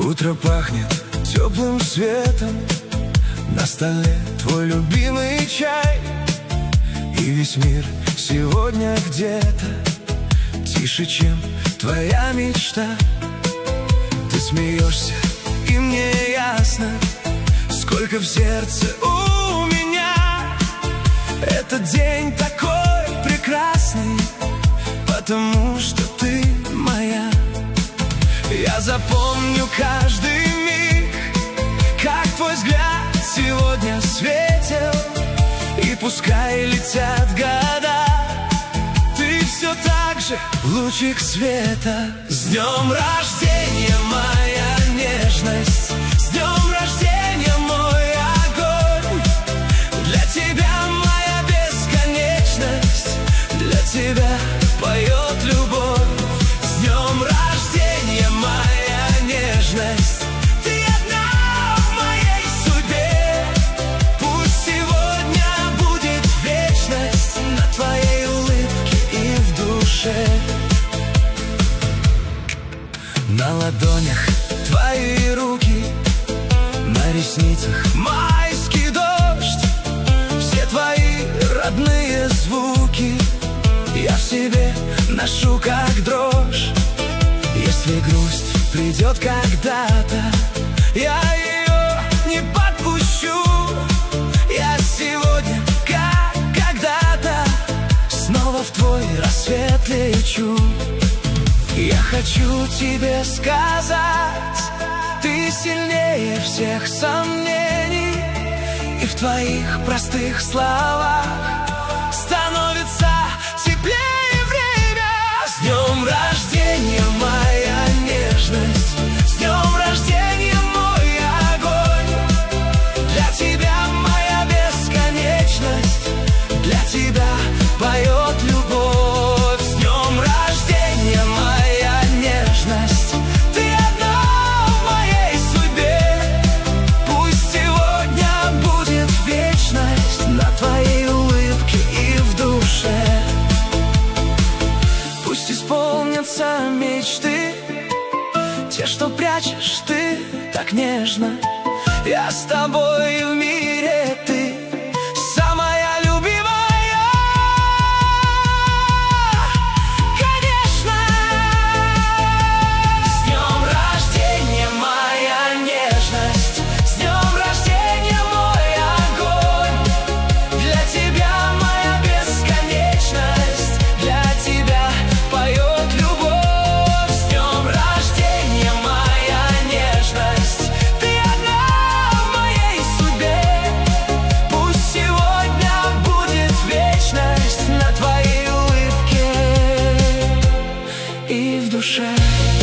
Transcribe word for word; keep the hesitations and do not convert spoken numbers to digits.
Утро пахнет теплым светом, на столе твой любимый чай, и весь мир сегодня где-то тише, чем твоя мечта. Ты смеешься, и мне ясно, сколько в сердце у меня. Этот день такой прекрасный, потому что ты моя. Я запомню каждый миг, как твой взгляд сегодня светил, и пускай летят года, ты все так же лучик света. С днем рождения, моя нежность, с днем рождения, мой огонь. Для тебя моя бесконечность, для тебя поет любовь. С днем рождения, моя нежность, ты одна в моей судьбе. Пусть сегодня будет вечность на твоей улыбке и в душе. На ладонях твои руки, на ресницах майский дождь. Все твои родные звуки я в себе ношу как дрожь. Если грусть придет когда-то, я ее не подпущу. Я сегодня, как когда-то, снова в твой рассвет лечу. Я хочу тебе сказать, ты сильнее всех сомнений, и в твоих простых словах становится теплее время. С днем рождения, моя нежность, с днем рождения, мой огонь. Для тебя моя бесконечность, для тебя поет любовь. С днем рождения, моя нежность, ты одна в моей судьбе. Пусть сегодня будет вечность на твоей улыбке и в душе. Пусть исполнятся мечты, те, что прячешь ты так нежно. Я с тобой в мире, ты самая любимая. Конечно. С днем рождения, моя нежность, с днем рождения, мой огонь. Для тебя моя бесконечность, для тебя поет любовь. С днем рождения, моя нежность, ты одна в моей судьбе. Пусть сегодня будет вечность на твоей улыбке и в душе.